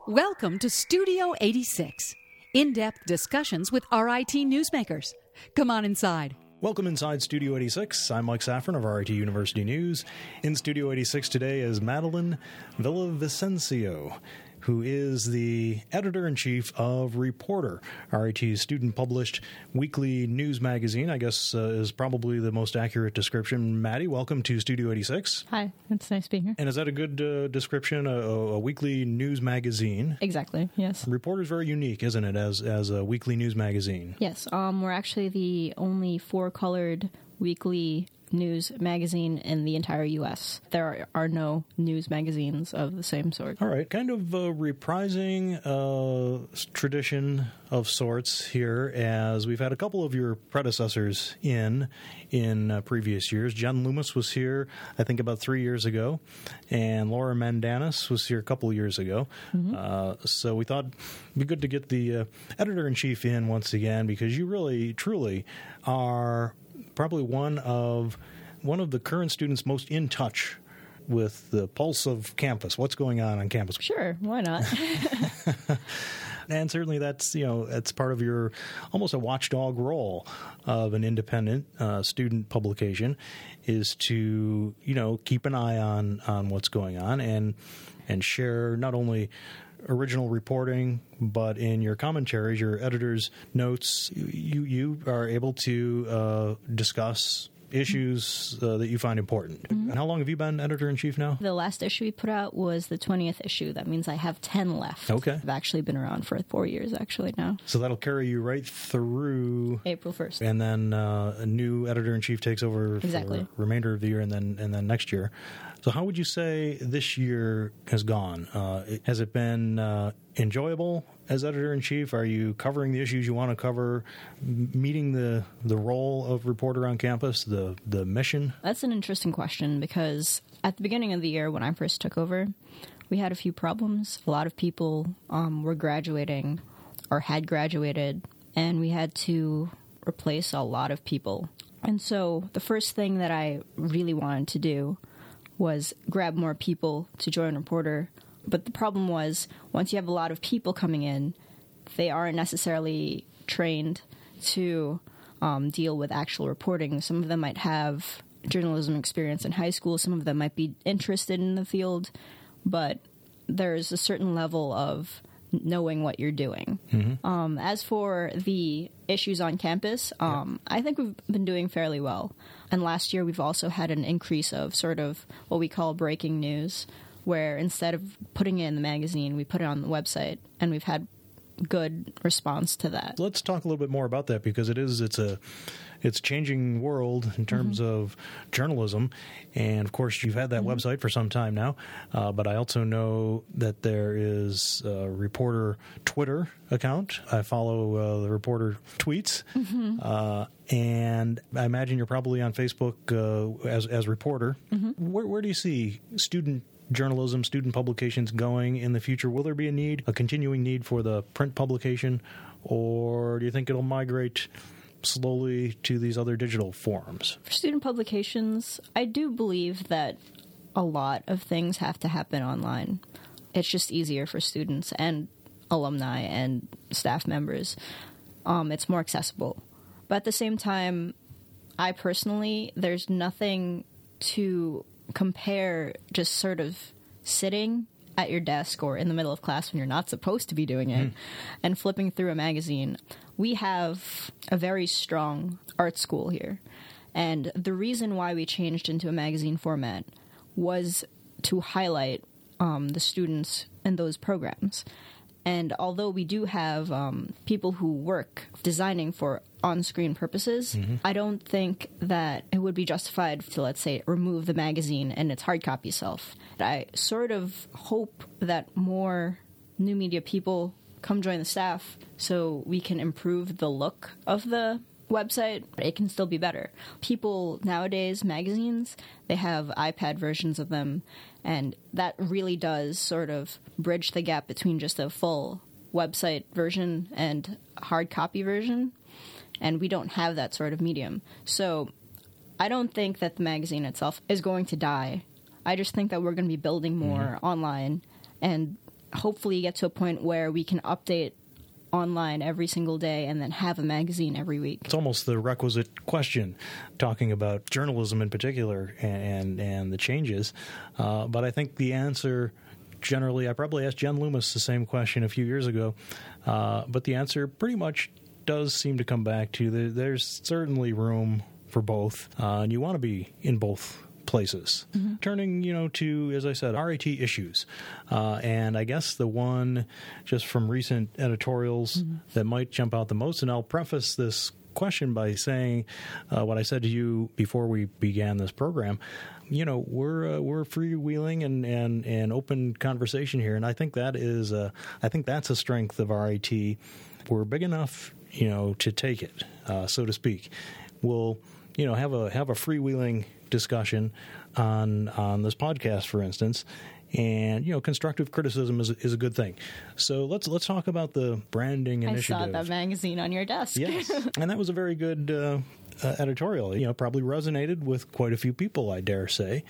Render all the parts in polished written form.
Welcome to Studio 86, in-depth discussions with RIT newsmakers. Come on inside. Welcome inside Studio 86. I'm Mike Safran of RIT University News. In Studio 86 today is Madeline Villavicencio, who is the editor-in-chief of Reporter, RIT's student-published weekly news magazine, I guess is probably the most accurate description. Maddie, welcome to Studio 86. Hi, it's nice being here. And is that a good description, a weekly news magazine? Exactly, yes. Reporter's very unique, isn't it, as a weekly news magazine? Yes, we're actually the only four-colored weekly news magazine in the entire U.S. There are no news magazines of the same sort. All right, kind of reprising tradition of sorts here, as we've had a couple of your predecessors in previous years. Jen Loomis was here, I think, about 3 years ago, and Laura Mandanis was here a couple of years ago. Mm-hmm. So we thought it'd be good to get the editor-in-chief in once again, because you really, truly are probably one of the current students most in touch with the pulse of campus. What's going on campus? Sure, why not? And certainly that's part of your almost a watchdog role of an independent student publication, is to keep an eye on what's going on and share not only original reporting, but in your commentaries, your editor's notes, you are able to discuss issues that you find important. Mm-hmm. And how long have you been editor-in-chief now? The last issue we put out was the 20th issue. That means I have 10 left. Okay. I've actually been around for 4 years, actually, now. So that'll carry you right through April 1st. And then a new editor-in-chief takes over exactly. for the remainder of the year and then next year. So how would you say this year has gone? Has it been enjoyable as editor-in-chief? Are you covering the issues you want to cover, meeting the role of reporter on campus, the mission? That's an interesting question, because at the beginning of the year when I first took over, we had a few problems. A lot of people were graduating or had graduated, and we had to replace a lot of people. And so the first thing that I really wanted to do was grab more people to join Reporter. But the problem was, once you have a lot of people coming in, they aren't necessarily trained to deal with actual reporting. Some of them might have journalism experience in high school. Some of them might be interested in the field. But there's a certain level of knowing what you're doing. Mm-hmm. As for the issues on campus, I think we've been doing fairly well. And last year we've also had an increase of sort of what we call breaking news, where instead of putting it in the magazine, we put it on the website, and we've had good response to that. Let's talk a little bit more about that, because it's a changing world in terms mm-hmm. of journalism. And of course, you've had that mm-hmm. website for some time now. But I also know that there is a Reporter Twitter account. I follow the Reporter tweets. Mm-hmm. And I imagine you're probably on Facebook as Reporter. Mm-hmm. Where do you see student journalism, student publications going in the future? Will there be a continuing need for the print publication, or do you think it'll migrate slowly to these other digital forms? For student publications, I do believe that a lot of things have to happen online. It's just easier for students and alumni and staff members. It's more accessible. But at the same time, I personally, there's nothing to compare just sort of sitting at your desk or in the middle of class when you're not supposed to be doing it and flipping through a magazine. We have a very strong art school here, and the reason why we changed into a magazine format was to highlight the students in those programs. And although we do have people who work designing for on-screen purposes, mm-hmm. I don't think that it would be justified to, let's say, remove the magazine and its hard copy self. I sort of hope that more new media people come join the staff so we can improve the look of the website. It can still be better. People nowadays, magazines, they have iPad versions of them, and that really does sort of bridge the gap between just a full website version and a hard copy version, and we don't have that sort of medium. So I don't think that the magazine itself is going to die. I just think that we're going to be building more mm-hmm. online, and hopefully get to a point where we can update online every single day and then have a magazine every week. It's almost the requisite question, talking about journalism in particular and the changes. But I think the answer, generally, I probably asked Jen Loomis the same question a few years ago, but the answer pretty much does seem to come back to there's certainly room for both, and you want to be in both places. Mm-hmm. Turning, to, as I said, RIT issues. And I guess the one just from recent editorials that might jump out the most, and I'll preface this question by saying what I said to you before we began this program. We're freewheeling and open conversation here, and I think that's a strength of RIT. We're big enough, to take it, so to speak. We'll have a freewheeling discussion on this podcast, for instance, and constructive criticism is a good thing. So let's talk about the branding initiative. I saw that magazine on your desk. Yes, and that was a very good editorial. Probably resonated with quite a few people, I dare say.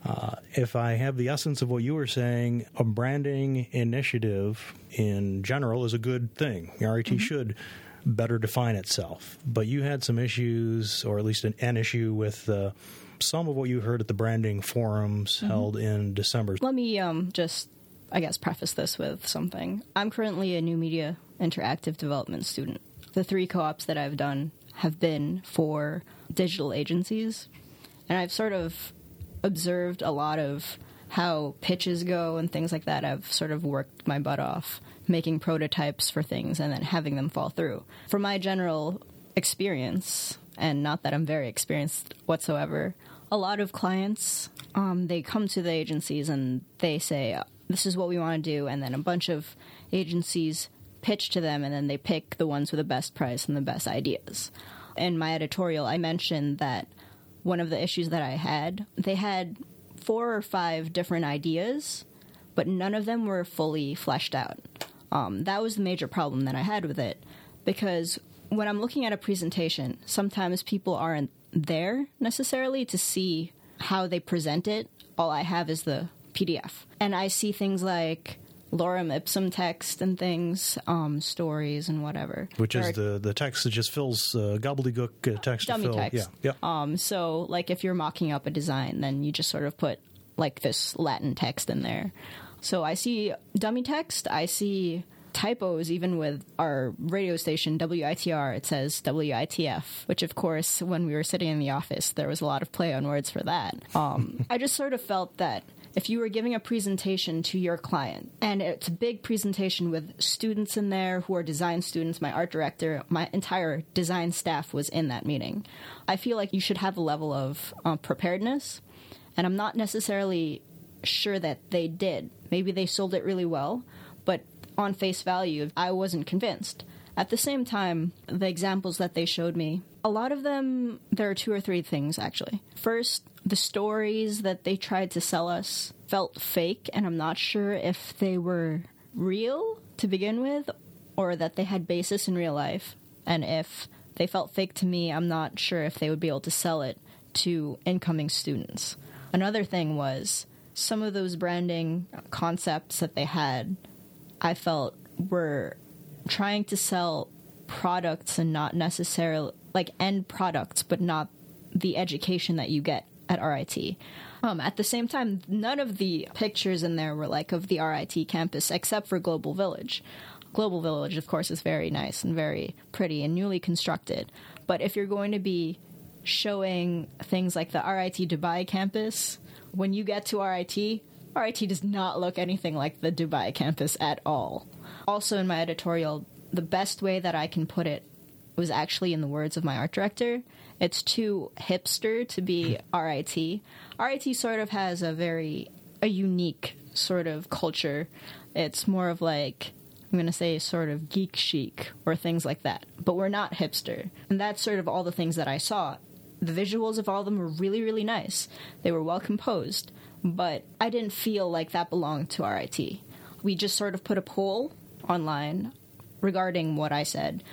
If I have the essence of what you were saying, a branding initiative in general is a good thing. RIT should better define itself. But you had some issues, or at least an issue with some of what you heard at the branding forums held in December. Let me just, preface this with something. I'm currently a new media interactive development student. The 3 co-ops that I've done have been for digital agencies, and I've sort of observed a lot of how pitches go and things like that. I've sort of worked my butt off making prototypes for things and then having them fall through. From my general experience, and not that I'm very experienced whatsoever, a lot of clients, they come to the agencies and they say, this is what we want to do, and then a bunch of agencies pitch to them, and then they pick the ones with the best price and the best ideas. In my editorial, I mentioned that one of the issues that I had, they had 4 or 5 different ideas, but none of them were fully fleshed out. That was the major problem that I had with it, because when I'm looking at a presentation, sometimes people aren't there necessarily to see how they present it. All I have is the PDF. And I see things like lorem ipsum text and things, stories and whatever. Which is the text that just fills gobbledygook text dummy to fill. Text. Yeah. So, like, if you're mocking up a design, then you just sort of put, like, this Latin text in there. So I see dummy text, I see typos, even with our radio station, WITR, it says WITF, which, of course, when we were sitting in the office, there was a lot of play on words for that. I just sort of felt that if you were giving a presentation to your client, and it's a big presentation with students in there who are design students, my art director, my entire design staff was in that meeting, I feel like you should have a level of preparedness, and I'm not necessarily sure that they did. Maybe they sold it really well, but on face value, I wasn't convinced. At the same time, the examples that they showed me, a lot of them, there are 2 or 3 things, actually. First, the stories that they tried to sell us felt fake, and I'm not sure if they were real to begin with, or that they had basis in real life. And if they felt fake to me, I'm not sure if they would be able to sell it to incoming students. Another thing was, some of those branding concepts that they had, I felt were trying to sell products and not necessarily, like, end products, but not the education that you get at RIT. At the same time, none of the pictures in there were, like, of the RIT campus, except for Global Village. Global Village, of course, is very nice and very pretty and newly constructed. But if you're going to be showing things like the RIT Dubai campus, when you get to RIT does not look anything like the Dubai campus at all. Also, in my editorial, the best way that I can put it was actually in the words of my art director. It's too hipster to be RIT. RIT sort of has a unique sort of culture. It's more of like, I'm going to say sort of geek chic or things like that. But we're not hipster. And that's sort of all the things that I saw. The visuals of all of them were really, really nice. They were well composed. But I didn't feel like that belonged to RIT. We just sort of put a poll online regarding what I said.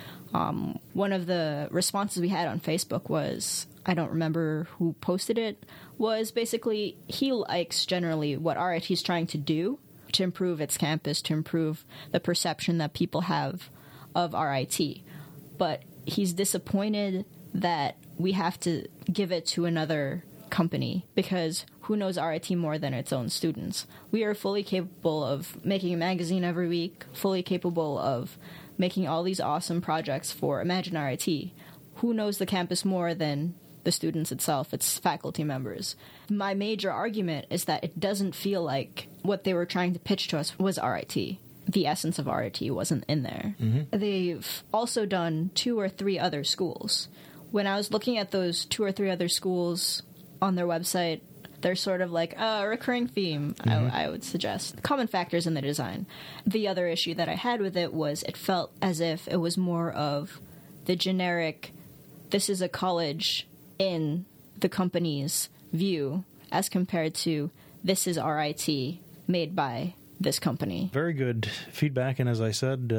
One of the responses we had on Facebook was, I don't remember who posted it, was basically he likes generally what RIT is trying to do. to improve its campus, to improve the perception that people have of RIT. But he's disappointed that we have to give it to another company because who knows RIT more than its own students? We are fully capable of making a magazine every week, fully capable of making all these awesome projects for Imagine RIT. Who knows the campus more than the students itself, its faculty members? My major argument is that it doesn't feel like what they were trying to pitch to us was RIT. The essence of RIT wasn't in there. Mm-hmm. They've also done 2 or 3 other schools. When I was looking at those 2 or 3 other schools on their website, they're sort of like a recurring theme, I would suggest. Common factors in the design. The other issue that I had with it was it felt as if it was more of the generic, this is a college in the company's view, as compared to this is RIT made by this company. Very good feedback, and as I said,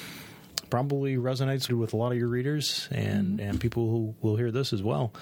probably resonates with a lot of your readers and people who will hear this as well.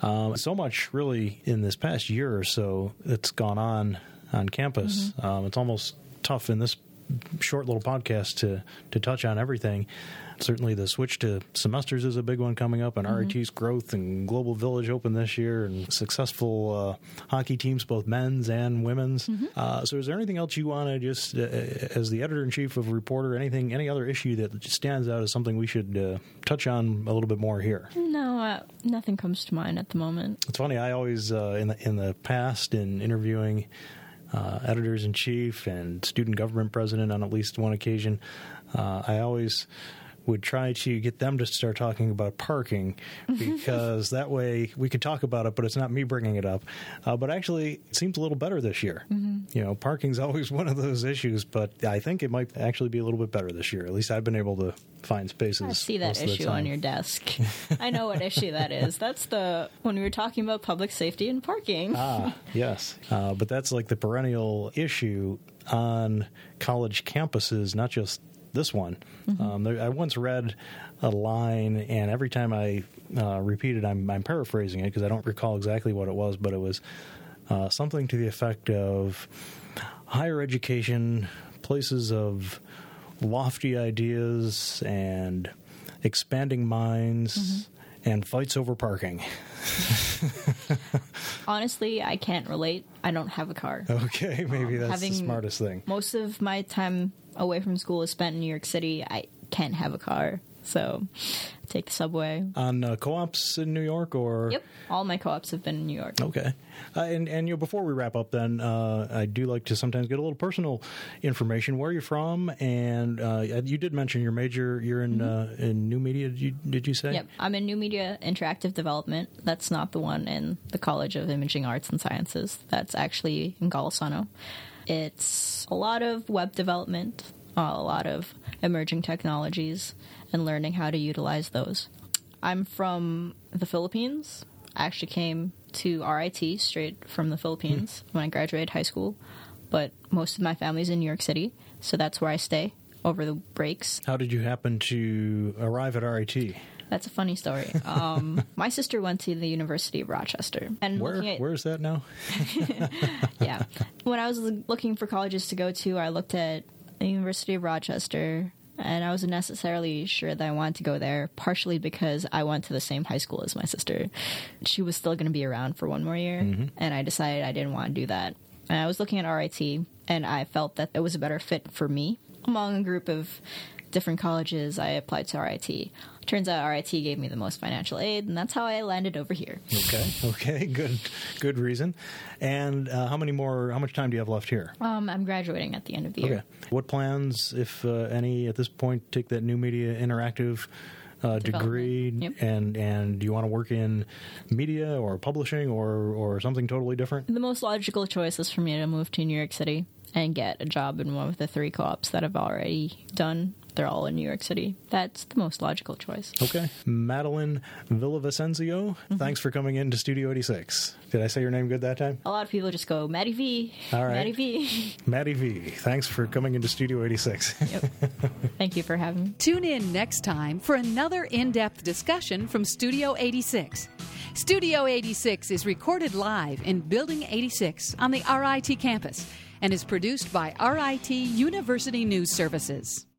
So much really in this past year or so that's gone on campus. It's almost tough in this short little podcast to touch on everything. Certainly the switch to semesters is a big one coming up, and RIT's growth and Global Village open this year, and successful hockey teams, both men's and women's. So is there anything else you want to just, as the editor-in-chief of Reporter, any other issue that stands out as something we should touch on a little bit more here? No, nothing comes to mind at the moment. It's funny, I always, in the past, in interviewing editors-in-chief and student government president on at least one occasion, I always would try to get them to start talking about parking, because that way we could talk about it, but it's not me bringing it up. But actually, it seems a little better this year. You know, parking's always one of those issues, but I think it might actually be a little bit better this year. At least I've been able to find spaces. I see that issue on your desk. I know what issue that is. That's when we were talking about public safety and parking. Yes. But that's like the perennial issue on college campuses, not just this one. I once read a line, and every time I repeat it, I'm paraphrasing it because I don't recall exactly what it was, but it was something to the effect of higher education, places of lofty ideas and expanding minds, and fights over parking. Honestly, I can't relate. I don't have a car. Okay, maybe that's the smartest thing. Most of my time away from school is spent in New York City. I can't have a car, so I take the subway. On co-ops in New York, or? Yep, all my co-ops have been in New York. Okay. And you know, before we wrap up then, I do like to sometimes get a little personal information. Where are you from? And you did mention your major, you're in new media, did you say? Yep, I'm in new media interactive development. That's not the one in the College of Imaging Arts and Sciences. That's actually in Golisano. It's a lot of web development, a lot of emerging technologies, and learning how to utilize those. I'm from the Philippines. I actually came to RIT straight from the Philippines when I graduated high school, but most of my family's in New York City, so that's where I stay over the breaks. How did you happen to arrive at RIT? That's a funny story. My sister went to the University of Rochester. And where is that now? Yeah. When I was looking for colleges to go to, I looked at the University of Rochester, and I wasn't necessarily sure that I wanted to go there, partially because I went to the same high school as my sister. She was still going to be around for one more year, and I decided I didn't want to do that. And I was looking at RIT, and I felt that it was a better fit for me. Among a group of different colleges, I applied to RIT. Turns out RIT gave me the most financial aid, and that's how I landed over here. Okay, good reason. And how much time do you have left here? I'm graduating at the end of the year. Okay. What plans, if any, at this point, take that new media interactive degree? Yep. And do you want to work in media or publishing or something totally different? The most logical choice is for me to move to New York City and get a job in one of the 3 co-ops that I've already done. They're all in New York City. That's the most logical choice. Okay. Madeline Villavicencio, thanks for coming into Studio 86. Did I say your name good that time? A lot of people just go, Maddie V. All right. Maddie V. Maddie V. Thanks for coming into Studio 86. Yep. Thank you for having me. Tune in next time for another in-depth discussion from Studio 86. Studio 86 is recorded live in Building 86 on the RIT campus and is produced by RIT University News Services.